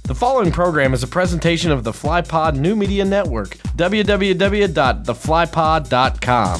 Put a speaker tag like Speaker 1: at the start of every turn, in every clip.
Speaker 1: The following program is a presentation of the FlyPod New Media Network, www.theflypod.com.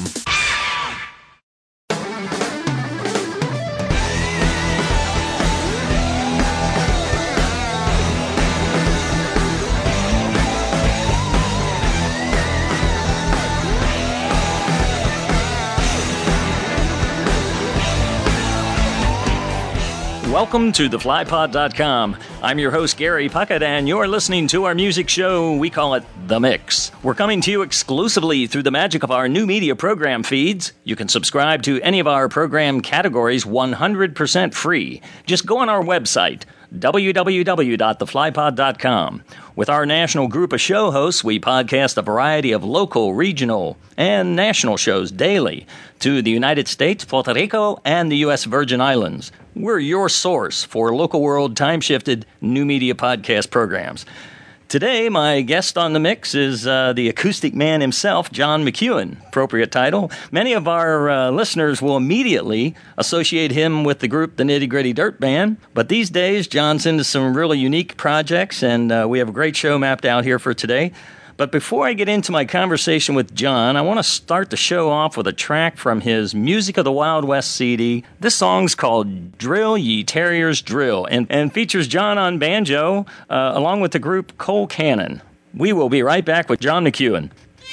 Speaker 2: Welcome to theflypod.com. I'm your host, Gary Puckett, and you're listening to our music show. We call it The Mix. We're coming to you exclusively through the magic of our new media program feeds. You can subscribe to any of our program categories 100% free. Just go on our website, www.theflypod.com. With our national group of show hosts, we podcast a variety of local, regional, and national shows daily to the United States, Puerto Rico, and the U.S. Virgin Islands. We're your source for local world time-shifted new media podcast programs. Today, my guest on the mix is the acoustic man himself, John McEuen, appropriate title. Many of our listeners will immediately associate him with the group The Nitty Gritty Dirt Band, but these days, John's into some really unique projects, and we have a great show mapped out here for today. But before I get into my conversation with John, I want to start the show off with a track from his Music of the Wild West CD. This song's called Drill Ye Terriers Drill and features John on banjo along with the group Cole Cannon. We will be right back with John McEuen.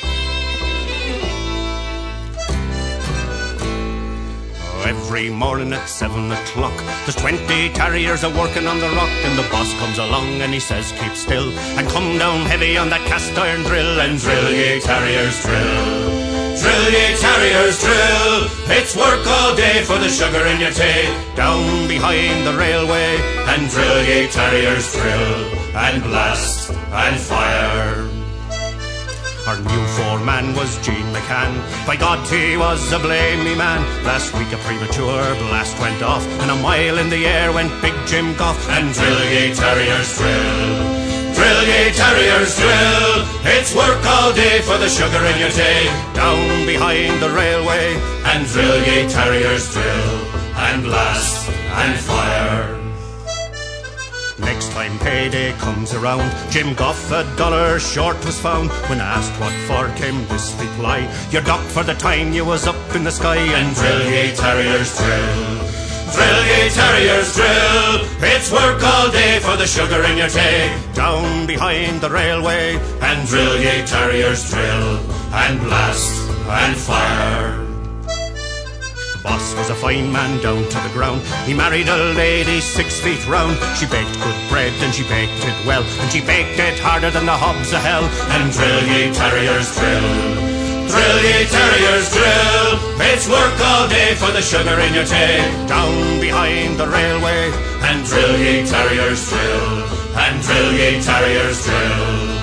Speaker 3: Every morning at 7 o'clock, there's 20 terriers a-working on the rock, and the boss comes along and he says, keep still, and come down heavy on that cast iron drill, and drill ye terriers drill. Drill ye terriers drill, it's work all day for the sugar in your tea, down behind the railway, and drill ye terriers drill, and blast and fire. Our new foreman was Gene McCann. By God, he was a blamey man. Last week a premature blast went off, and a mile in the air went Big Jim Goff. And drill ye terriers drill. Drill ye terriers drill. It's work all day for the sugar in your tea, down behind the railway. And drill ye terriers drill, and blast and fire. Next time payday comes around, Jim Goff $1 short was found. When asked what for came this reply, you're docked for the time you was up in the sky. And drill ye terriers drill. Drill ye terriers drill. It's work all day for the sugar in your tea, down behind the railway. And drill ye terriers drill, and blast and fire. Boss was a fine man down to the ground. He married a lady 6 feet round. She baked good bread and she baked it well, and she baked it harder than the hobs of hell. And drill ye terriers drill. Drill ye terriers drill. It's work all day for the sugar in your tea, down behind the railway. And drill ye terriers drill. And drill ye terriers drill.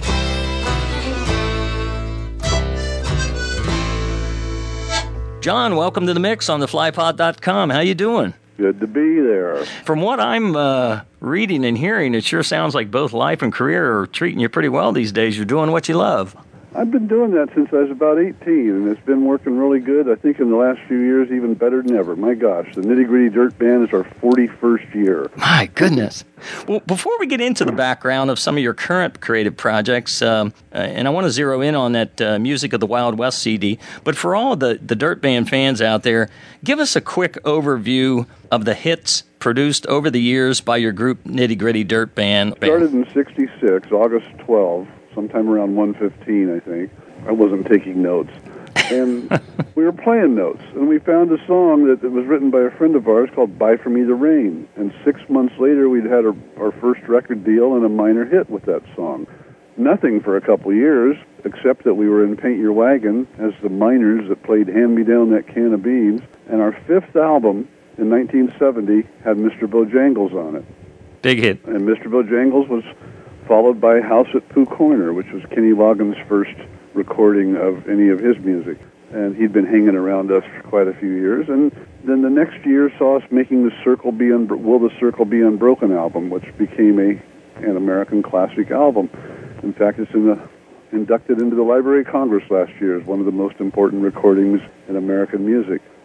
Speaker 2: John, welcome to the mix on theflypod.com. How you doing?
Speaker 4: Good to be there.
Speaker 2: From what I'm reading and hearing, it sure sounds like both life and career are treating you pretty well these days. You're doing what you love.
Speaker 4: I've been doing that since I was about 18, and it's been working really good. I think in the last few years, even better than ever. My gosh, the Nitty Gritty Dirt Band is our 41st year.
Speaker 2: My goodness. Well, before we get into the background of some of your current creative projects, and I want to zero in on that Music of the Wild West CD, but for all the Dirt Band fans out there, give us a quick overview of the hits produced over the years by your group Nitty Gritty Dirt Band.
Speaker 4: Started in '66, August 12, sometime around 1:15, I think. I wasn't taking notes. And we were playing notes, and we found a song that was written by a friend of ours called Buy For Me the Rain. And 6 months later, we'd had our first record deal and a minor hit with that song. Nothing for a couple years, except that we were in Paint Your Wagon as the miners that played Hand Me Down That Can of Beans. And our fifth album in 1970 had Mr. Bojangles on it.
Speaker 2: Big hit.
Speaker 4: And Mr. Bojangles was followed by House at Pooh Corner, which was Kenny Loggins' first recording of any of his music. And he'd been hanging around us for quite a few years. And then the next year saw us making the Will the Circle Be Unbroken album, which became an American classic album. In fact, it's inducted into the Library of Congress last year as one of the most important recordings in American music.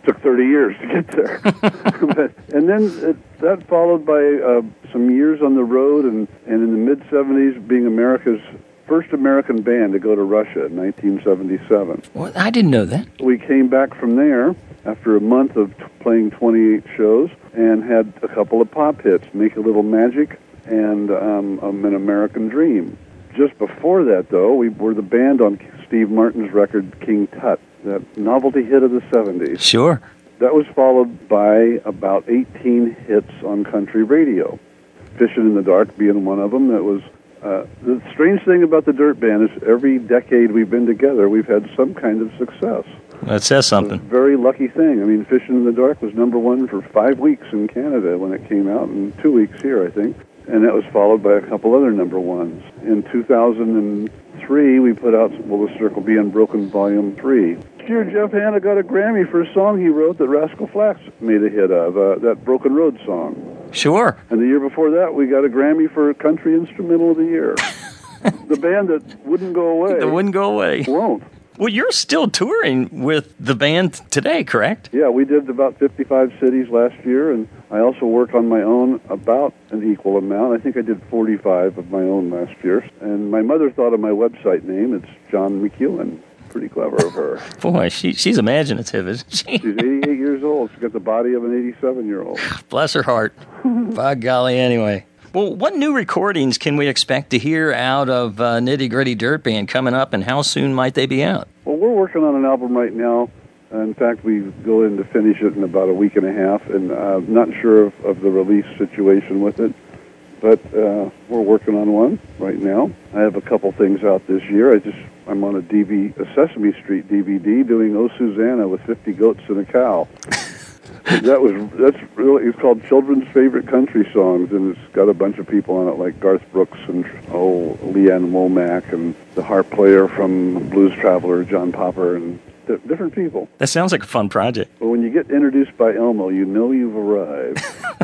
Speaker 4: Took 30 years to get there. And then that followed by some years on the road, and in the mid-'70s being America's first American band to go to Russia in 1977.
Speaker 2: Well, I didn't know that.
Speaker 4: We came back from there after a month of playing 28 shows and had a couple of pop hits, Make a Little Magic and An American Dream. Just before that, though, we were the band on Steve Martin's record, King Tut, that novelty hit of the 70s.
Speaker 2: Sure.
Speaker 4: That was followed by about 18 hits on country radio. Fishin' in the Dark being one of them. That was the strange thing about the Dirt Band is every decade we've been together, we've had some kind of success.
Speaker 2: That says something.
Speaker 4: It's a very lucky thing. I mean, Fishin' in the Dark was #1 for 5 weeks in Canada when it came out, and 2 weeks here, I think. And that was followed by a couple other #1s. In 2003, we put out Will the Circle Be Unbroken Volume 3. This year, Jeff Hanna got a Grammy for a song he wrote that Rascal Flatts made a hit of, that Broken Road song.
Speaker 2: Sure.
Speaker 4: And the year before that, we got a Grammy for Country Instrumental of the Year. The band that wouldn't go away.
Speaker 2: That wouldn't go away.
Speaker 4: Won't.
Speaker 2: Well, you're still touring with the band today, correct?
Speaker 4: Yeah, we did about 55 cities last year, and I also work on my own about an equal amount. I think I did 45 of my own last year. And my mother thought of my website name. It's John McEwen. Pretty clever of her.
Speaker 2: Boy, she's imaginative, isn't she?
Speaker 4: She's 88 years old. She's got the body of an 87-year-old.
Speaker 2: Bless her heart. By golly, anyway. Well, what new recordings can we expect to hear out of Nitty Gritty Dirt Band coming up, and how soon might they be out?
Speaker 4: Well, we're working on an album right now. In fact, we go in to finish it in about a week and a half, and I'm not sure of the release situation with it, but we're working on one right now. I have a couple things out this year. I'm on a Sesame Street DVD doing Oh Susanna with 50 goats and a cow. It's called Children's Favorite Country Songs, and it's got a bunch of people on it like Garth Brooks and Leanne Womack and the harp player from Blues Traveler, John Popper, and different people.
Speaker 2: That sounds like a fun project.
Speaker 4: But when you get introduced by Elmo, you know you've arrived.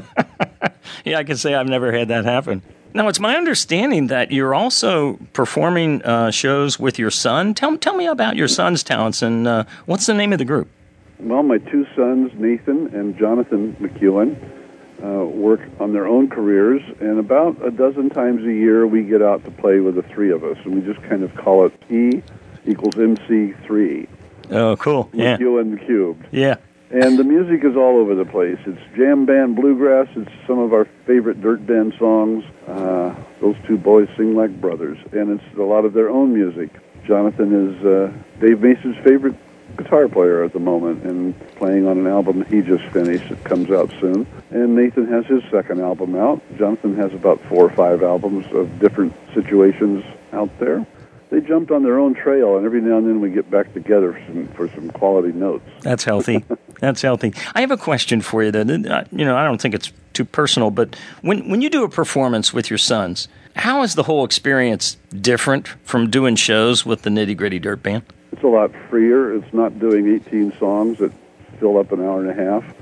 Speaker 2: Yeah, I can say I've never had that happen. Now, it's my understanding that you're also performing shows with your son. Tell me about your son's talents, and what's the name of the group?
Speaker 4: Well, my two sons, Nathan and Jonathan McEwen, work on their own careers, and about a dozen times a year we get out to play with the three of us, and we just kind of call it E equals MC3.
Speaker 2: Oh, cool. Yeah.
Speaker 4: McEwen cubed.
Speaker 2: Yeah.
Speaker 4: And the music is all over the place. It's jam band bluegrass. It's some of our favorite Dirt Band songs. Those two boys sing like brothers, and it's a lot of their own music. Jonathan is Dave Mason's favorite guitar player at the moment and playing on an album he just finished. It comes out soon. And Nathan has his second album out. Jonathan has about 4 or 5 albums of different situations out there. They jumped on their own trail, and every now and then we get back together for some quality notes.
Speaker 2: That's healthy. That's healthy. I have a question for you, though. I don't think it's too personal, but when you do a performance with your sons, how is the whole experience different from doing shows with the Nitty Gritty Dirt Band?
Speaker 4: It's a lot freer. It's not doing 18 songs that fill up an hour and a half.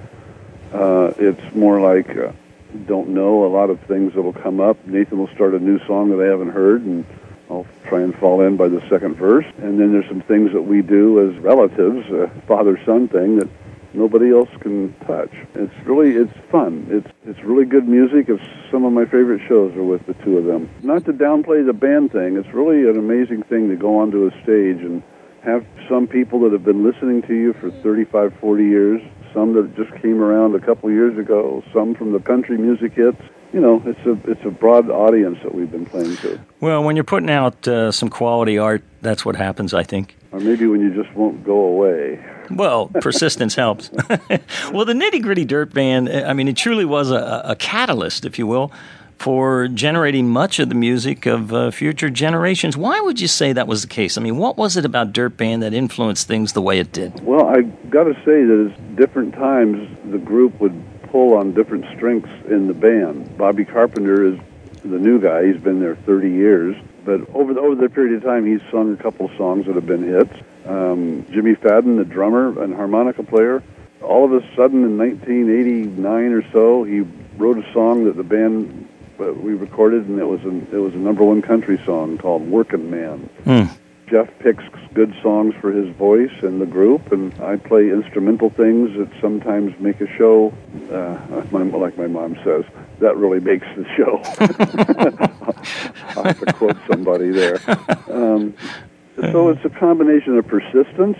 Speaker 4: It's more like don't know a lot of things that will come up. Nathan will start a new song that I haven't heard, and I'll try and fall in by the second verse. And then there's some things that we do as relatives, a father-son thing that nobody else can touch. It's fun. It's really good music. Some of my favorite shows are with the two of them. Not to downplay the band thing, it's really an amazing thing to go onto a stage and have some people that have been listening to you for 35, 40 years, some that just came around a couple years ago, some from the country music hits. You know, it's a broad audience that we've been playing to.
Speaker 2: Well, when you're putting out some quality art, that's what happens, I think.
Speaker 4: Or maybe when you just won't go away.
Speaker 2: Well, persistence helps. Well, the Nitty Gritty Dirt Band, I mean, it truly was a catalyst, if you will, for generating much of the music of future generations. Why would you say that was the case? I mean, what was it about Dirt Band that influenced things the way it did?
Speaker 4: Well, I got to say that at different times the group would pull on different strengths in the band. Bobby Carpenter is the new guy. He's been there 30 years. But over the period of time, he's sung a couple of songs that have been hits. Jimmy Fadden, the drummer and harmonica player, all of a sudden in 1989 or so, he wrote a song that the band we recorded, and it was a #1 country song called "Workin' Man." Jeff picks good songs for his voice and the group, and I play instrumental things that sometimes make a show, like my mom says, that really makes the show. I'll have to quote somebody there. So it's a combination of persistence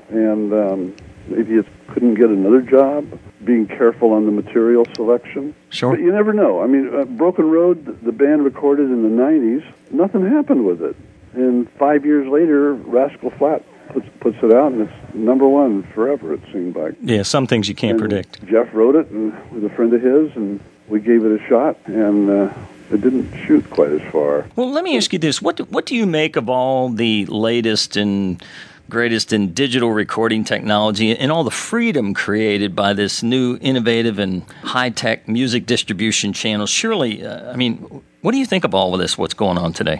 Speaker 4: and maybe you couldn't get another job, being careful on the material selection.
Speaker 2: Sure.
Speaker 4: But you never know. I mean, Broken Road, the band recorded in the 90s, nothing happened with it. And 5 years later, Rascal Flatts puts it out, and it's number one forever, it seemed like.
Speaker 2: Yeah, some things you can't predict.
Speaker 4: Jeff wrote it with a friend of his, and we gave it a shot, and it didn't shoot quite as far.
Speaker 2: Well, let me ask you this. What do you make of all the latest and greatest in digital recording technology and all the freedom created by this new innovative and high-tech music distribution channel? Surely, what do you think of all of this, what's going on today?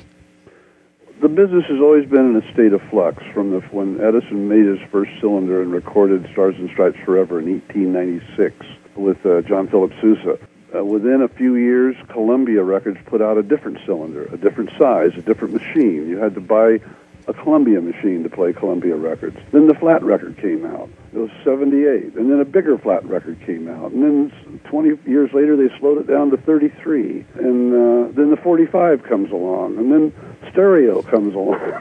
Speaker 4: The business has always been in a state of flux from when Edison made his first cylinder and recorded Stars and Stripes Forever in 1896 with John Philip Sousa. Within a few years, Columbia Records put out a different cylinder, a different size, a different machine. You had to buy a Columbia machine to play Columbia records. Then the flat record came out. It was 78. And then a bigger flat record came out. And then 20 years later, they slowed it down to 33. And then the 45 comes along. And then stereo comes along.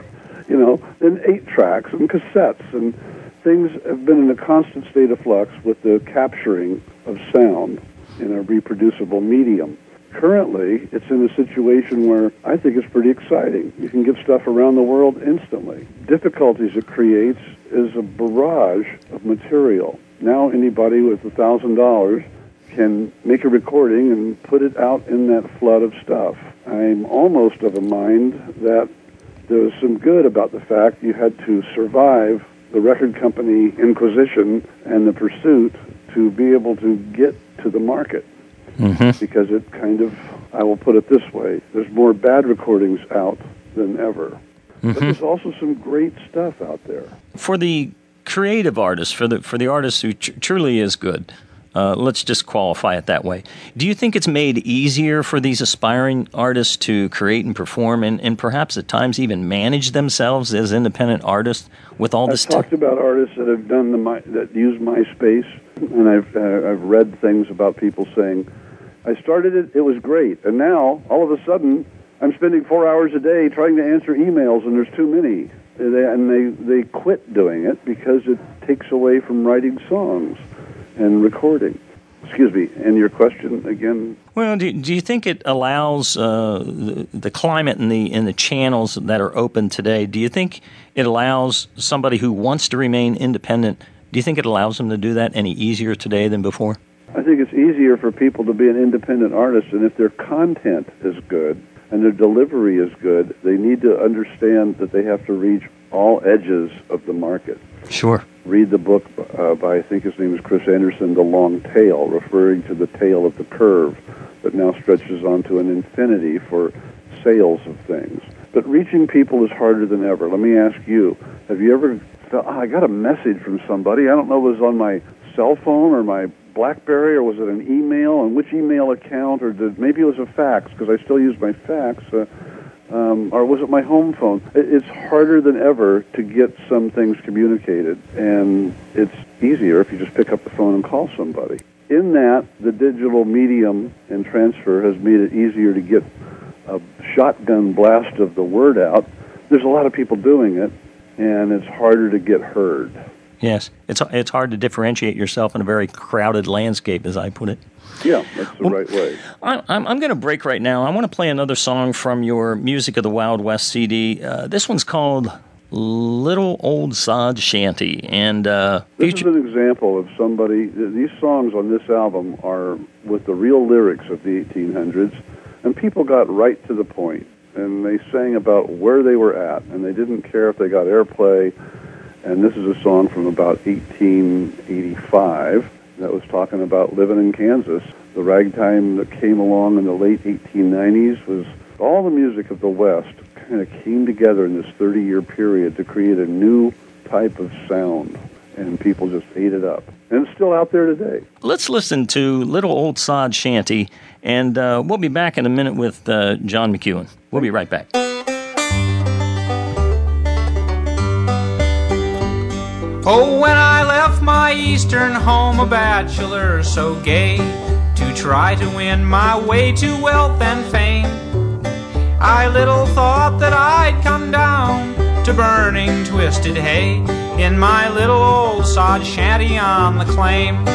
Speaker 4: Then 8 tracks and cassettes. And things have been in a constant state of flux with the capturing of sound in a reproducible medium. Currently, it's in a situation where I think it's pretty exciting. You can get stuff around the world instantly. Difficulties it creates is a barrage of material. Now anybody with $1,000 can make a recording and put it out in that flood of stuff. I'm almost of a mind that there was some good about the fact you had to survive the record company inquisition and the pursuit to be able to get to the market. Mm-hmm. Because it I will put it this way, there's more bad recordings out than ever. Mm-hmm. But there's also some great stuff out there.
Speaker 2: For the creative artists, for the artist who truly is good, let's just qualify it that way. Do you think it's made easier for these aspiring artists to create and perform and perhaps at times even manage themselves as independent artists with all this?
Speaker 4: I've talked about artists that have done that use MySpace, and I've read things about people saying, I started it was great, and now, all of a sudden, I'm spending 4 hours a day trying to answer emails, and there's too many. They quit doing it because it takes away from writing songs and recording. Excuse me, and your question again?
Speaker 2: Well, do you think it allows the climate and the channels that are open today, do you think it allows somebody who wants to remain independent, do you think it allows them to do that any easier today than before?
Speaker 4: I think it's easier for people to be an independent artist, and if their content is good and their delivery is good, they need to understand that they have to reach all edges of the market.
Speaker 2: Sure.
Speaker 4: Read the book by, I think his name is Chris Anderson, The Long Tail, referring to the tail of the curve that now stretches onto an infinity for sales of things. But reaching people is harder than ever. Let me ask you, have you ever felt, I got a message from somebody, I don't know if it was on my cell phone or my BlackBerry, or was it an email, and which email account, or maybe it was a fax, because I still use my fax, or was it my home phone? It's harder than ever to get some things communicated, and it's easier if you just pick up the phone and call somebody. In that, the digital medium and transfer has made it easier to get a shotgun blast of the word out. There's a lot of people doing it, and it's harder to get heard.
Speaker 2: Yes, it's hard to differentiate yourself in a very crowded landscape, as I put it.
Speaker 4: Yeah, that's the right way.
Speaker 2: I'm going to break right now. I want to play another song from your Music of the Wild West CD. This one's called Little Old Sod Shanty. And
Speaker 4: this is an example of somebody. These songs on this album are with the real lyrics of the 1800s, and people got right to the point, and they sang about where they were at, and they didn't care if they got airplay. And this is a song from about 1885 that was talking about living in Kansas. The ragtime that came along in the late 1890s was all the music of the West kind of came together in this 30-year period to create a new type of sound, and people just ate it up. And it's still out there today.
Speaker 2: Let's listen to Little Old Sod Shanty, and we'll be back in a minute with John McEuen. We'll be right back.
Speaker 5: Oh, when I left my eastern home a bachelor so gay, to try to win my way to wealth and fame, I little thought that I'd come down to burning twisted hay in my little old sod shanty on the claim.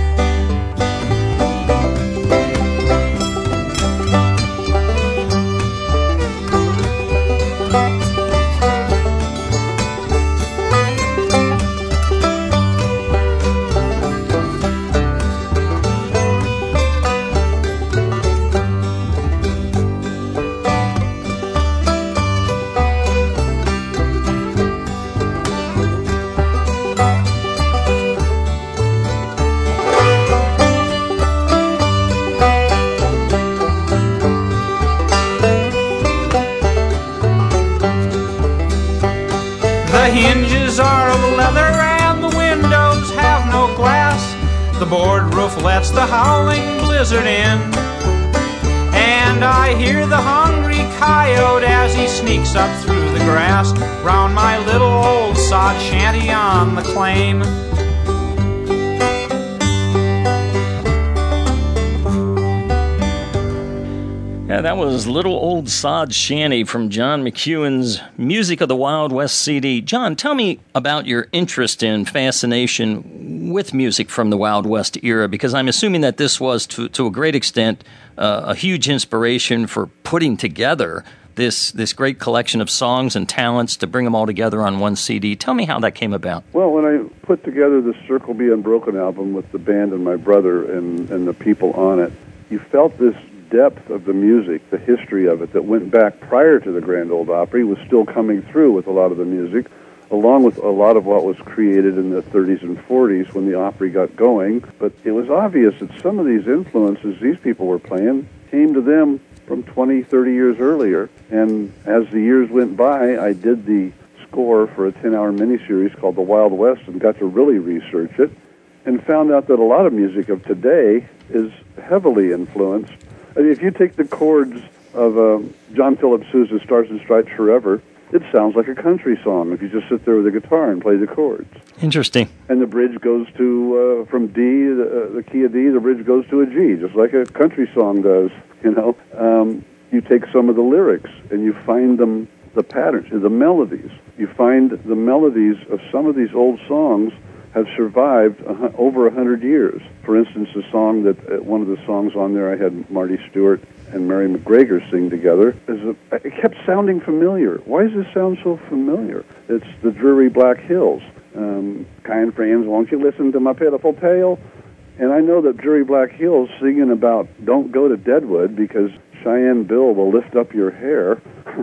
Speaker 5: The hinges are of leather and the windows have no glass. The board roof lets the howling blizzard in. And I hear the hungry coyote as he sneaks up through the grass round my little old sod shanty on the claim.
Speaker 2: Yeah, that was Little Old Sod Shanty from John McEwen's Music of the Wild West CD. John, tell me about your interest and fascination with music from the Wild West era, because I'm assuming that this was, to a great extent, a huge inspiration for putting together this great collection of songs and talents to bring them all together on one CD. Tell me how that came about.
Speaker 4: Well, when I put together the Circle B Unbroken album with the band and my brother and the people on it, you felt this depth of the music, the history of it that went back prior to the Grand Ole Opry was still coming through with a lot of the music, along with a lot of what was created in the 30s and 40s when the Opry got going. But it was obvious that some of these influences these people were playing came to them from 20, 30 years earlier. And as the years went by, I did the score for a 10-hour miniseries called The Wild West and got to really research it and found out that a lot of music of today is heavily influenced. I mean, if you take the chords of John Philip Sousa's Stars and Stripes Forever, it sounds like a country song if you just sit there with a guitar and play the chords.
Speaker 2: Interesting.
Speaker 4: And the bridge goes to, from D, the key of D, the bridge goes to a G, just like a country song does, you know. You take some of the lyrics and you find them, the patterns, the melodies. You find the melodies of some of these old songs have survived over 100 years. For instance, the song that, one of the songs on there, I had Marty Stewart and Mary McGregor sing together. It kept sounding familiar. Why does this sound so familiar? It's the Dreary Black Hills. Kind friends, won't you listen to my pitiful tale? And I know that Dreary Black Hills singing about don't go to Deadwood because Cheyenne Bill will lift up your hair.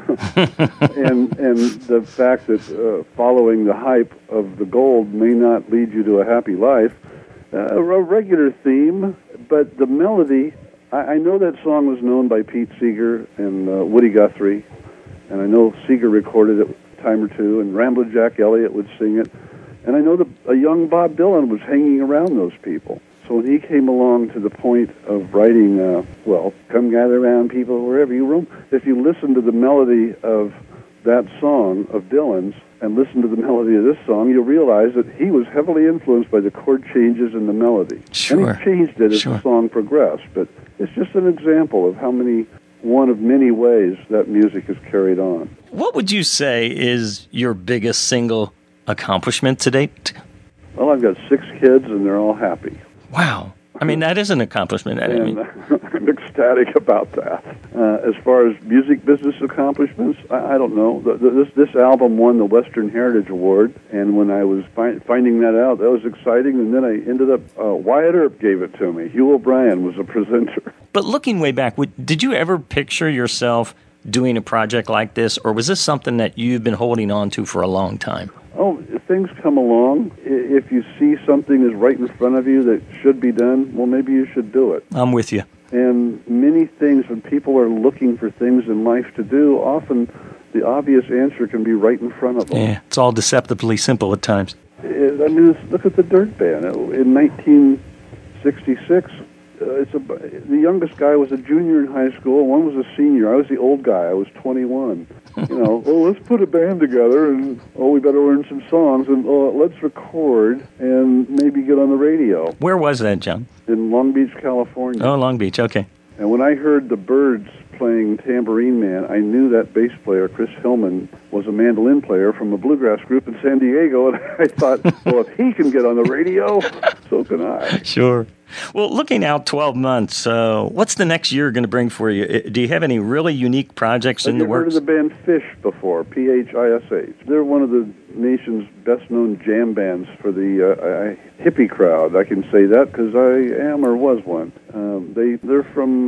Speaker 4: and the fact that following the hype of the gold may not lead you to a happy life. A regular theme, but the melody, I know that song was known by Pete Seeger and Woody Guthrie, and I know Seeger recorded it a time or two, and Ramblin' Jack Elliott would sing it, and I know that a young Bob Dylan was hanging around those people. So when he came along to the point of writing, come gather around people wherever you roam, if you listen to the melody of that song of Dylan's and listen to the melody of this song, you'll realize that he was heavily influenced by the chord changes in the melody.
Speaker 2: Sure.
Speaker 4: And he changed it as the song progressed. But it's just an example of one of many ways that music is carried on.
Speaker 2: What would you say is your biggest single accomplishment to date?
Speaker 4: Well, I've got 6 kids, and they're all happy.
Speaker 2: Wow. I mean, that is an accomplishment.
Speaker 4: I'm ecstatic about that. As far as music business accomplishments, I don't know. This album won the Western Heritage Award, and when I was finding that out, that was exciting. And then I ended up, Wyatt Earp gave it to me. Hugh O'Brien was a presenter.
Speaker 2: But looking way back, did you ever picture yourself doing a project like this, or was this something that you've been holding on to for a long time?
Speaker 4: Oh, things come along. If you see something is right in front of you that should be done, well, maybe you should do it.
Speaker 2: I'm with you.
Speaker 4: And many things, when people are looking for things in life to do, often the obvious answer can be right in front of them.
Speaker 2: Yeah, it's all deceptively simple at times.
Speaker 4: I mean, look at the Dirt Band. In 1966, the youngest guy was a junior in high school, and one was a senior. I was the old guy. I was 21. Let's put a band together, and we better learn some songs, and let's record and maybe get on the radio.
Speaker 2: Where was that, John?
Speaker 4: In Long Beach, California.
Speaker 2: Oh, Long Beach, okay.
Speaker 4: And when I heard the Byrds playing Tambourine Man, I knew that bass player, Chris Hillman, was a mandolin player from a bluegrass group in San Diego, and I thought, well, if he can get on the radio, so can I.
Speaker 2: Sure. Well, looking out 12 months, what's the next year going to bring for you? Do you have any really unique projects in the works?
Speaker 4: Have you heard of the band Phish before, P-H-I-S-H? They're one of the nation's best-known jam bands for the hippie crowd. I can say that because I am or was one. They're from,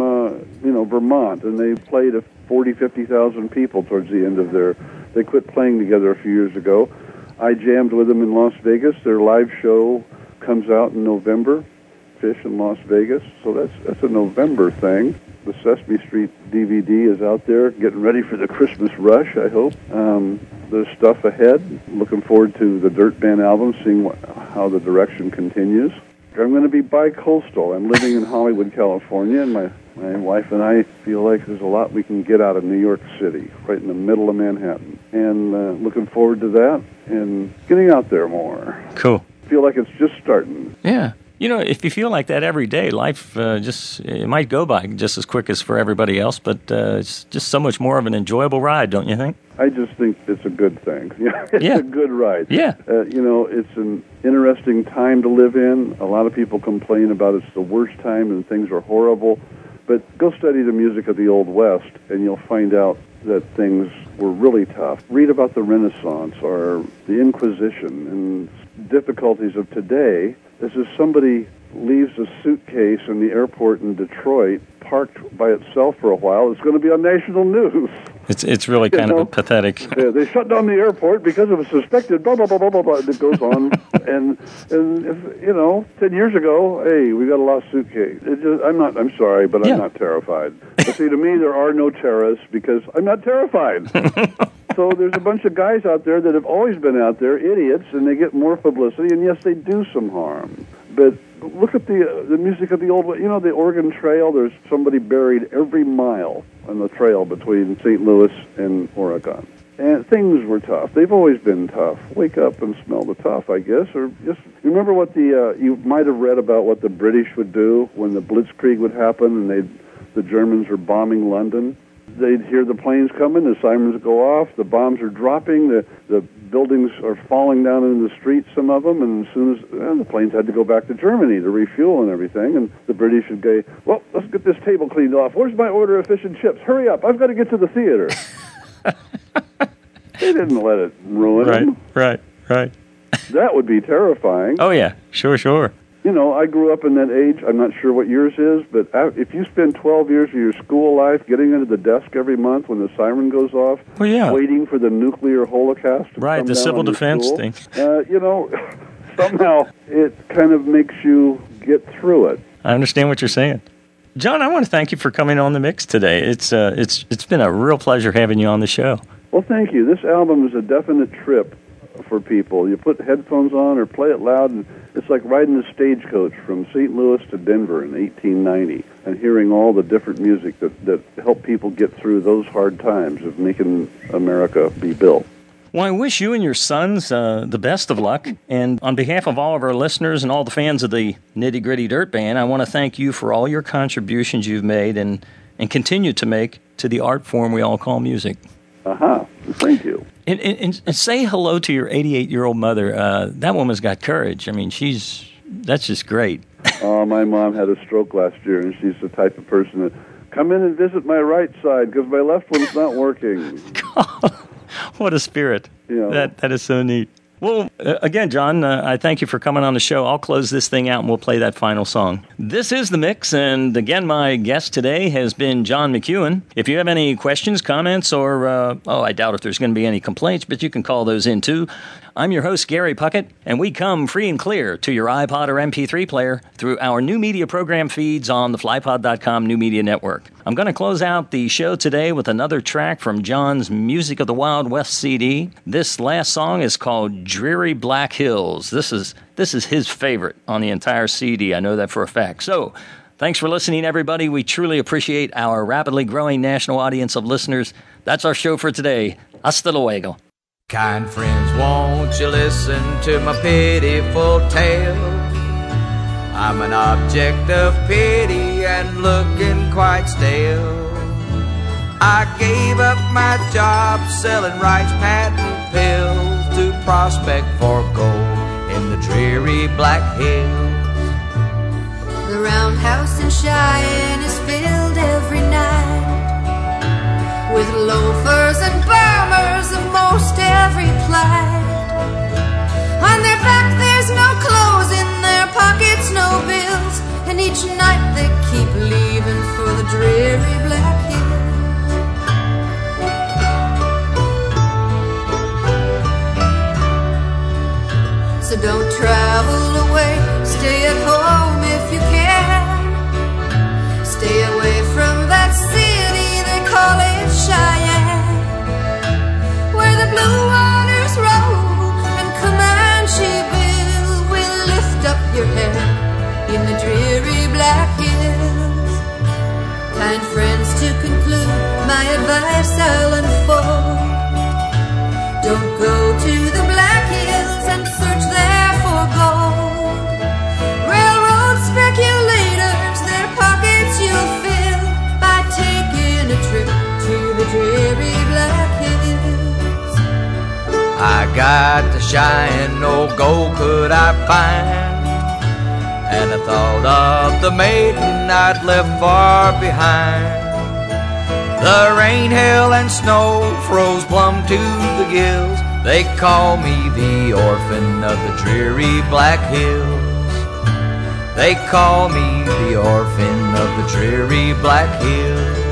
Speaker 4: Vermont, and they played to 50,000 people towards the end of They quit playing together a few years ago. I jammed with them in Las Vegas. Their live show comes out in November. Phish in Las Vegas, so that's a November thing. The Sesame Street DVD is out there, getting ready for the Christmas rush, I hope. There's stuff ahead. Looking forward to the Dirt Band album, seeing how the direction continues. I'm going to be bi-coastal. I'm living in Hollywood, California, and my wife and I feel like there's a lot we can get out of New York City, right in the middle of Manhattan. And looking forward to that and getting out there more.
Speaker 2: Cool.
Speaker 4: Feel like it's just starting.
Speaker 2: Yeah. If you feel like that every day, life it might go by just as quick as for everybody else, but it's just so much more of an enjoyable ride, don't you think?
Speaker 4: I just think it's a good thing. It's a good ride.
Speaker 2: Yeah.
Speaker 4: It's an interesting time to live in. A lot of people complain about it's the worst time and things are horrible, but go study the music of the Old West, and you'll find out that things were really tough. Read about the Renaissance or the Inquisition and difficulties of today. This is somebody leaves a suitcase in the airport in Detroit, parked by itself for a while. It's going to be on national news.
Speaker 2: It's really kind of pathetic.
Speaker 4: They shut down the airport because of a suspected blah, blah, blah, blah, blah, blah. It goes on. and if, 10 years ago, hey, we got a lost suitcase. I'm sorry, but I'm not terrified. But see, to me, there are no terrorists because I'm not terrified. So there's a bunch of guys out there that have always been out there, idiots, and they get more publicity, and yes, they do some harm. But look at the music of the old, the Oregon Trail. There's somebody buried every mile on the trail between St. Louis and Oregon. And things were tough. They've always been tough. Wake up and smell the tough, I guess. Or just remember what you might have read about what the British would do when the Blitzkrieg would happen and the Germans were bombing London. They'd hear the planes coming, the sirens go off, the bombs are dropping, the buildings are falling down into the streets, some of them, and as soon as the planes had to go back to Germany to refuel and everything, and the British would go, well, let's get this table cleaned off. Where's my order of fish and chips? Hurry up, I've got to get to the theater. They didn't let it ruin them.
Speaker 2: Right.
Speaker 4: That would be terrifying.
Speaker 2: Oh, yeah, sure.
Speaker 4: I grew up in that age. I'm not sure what yours is, but if you spend 12 years of your school life getting into the desk every month when the siren goes off, waiting for the nuclear holocaust to come
Speaker 2: the
Speaker 4: down
Speaker 2: civil
Speaker 4: on your
Speaker 2: defense
Speaker 4: school,
Speaker 2: thing.
Speaker 4: Somehow it kind of makes you get through it.
Speaker 2: I understand what you're saying. John, I want to thank you for coming on the mix today. It's been a real pleasure having you on the show.
Speaker 4: Well, thank you. This album is a definite trip for people. You put headphones on or play it loud, and it's like riding a stagecoach from St. Louis to Denver in 1890 and hearing all the different music that helped people get through those hard times of making America be built.
Speaker 2: Well, I wish you and your sons the best of luck. And on behalf of all of our listeners and all the fans of the Nitty Gritty Dirt Band, I want to thank you for all your contributions you've made and continue to make to the art form we all call music.
Speaker 4: Thank you.
Speaker 2: And say hello to your 88-year-old mother. That woman's got courage. I mean, that's just great.
Speaker 4: Oh, my mom had a stroke last year, and she's the type of person that, come in and visit my right side because my left one's not working.
Speaker 2: What a spirit. That is so neat. Well, again, John, I thank you for coming on the show. I'll close this thing out and we'll play that final song. This is The Mix, and again, my guest today has been John McEuen. If you have any questions, comments, or, I doubt if there's going to be any complaints, but you can call those in too. I'm your host, Gary Puckett, and we come free and clear to your iPod or MP3 player through our new media program feeds on the flypod.com new media network. I'm going to close out the show today with another track from John's Music of the Wild West CD. This last song is called Dreary Black Hills. This is his favorite on the entire CD. I know that for a fact. So, Thanks for listening, everybody. We truly appreciate our rapidly growing national audience of listeners. That's our show for today. Hasta luego.
Speaker 6: Kind friends, won't you listen to my pitiful tale? I'm an object of pity and looking quite stale. I gave up my job selling rice patent pills to prospect for gold in the dreary Black Hills.
Speaker 7: The roundhouse in Cheyenne is filled every night with loafers and bombers of most every plight. On their back there's no clothes, in their pockets no bills, and each night they keep leaving for the dreary Black Hills. So don't travel away, stay at home if you can. Stay away from that city they call it Cheyenne, where the blue waters roll and Comanche Bill will lift up your head in the dreary Black Hills. Kind friends, to conclude, my advice I'll unfold. Don't go to the Black Hills and search there for gold. Railroad speculators, their pockets you'll fill by taking a trip to the dreary Black Hills.
Speaker 6: I got to Cheyenne, no gold could I find, and I thought of the maiden I'd left far behind. The rain, hail, and snow froze plumb to the gills. They call me the orphan of the dreary Black Hills. They call me the orphan of the dreary Black Hills.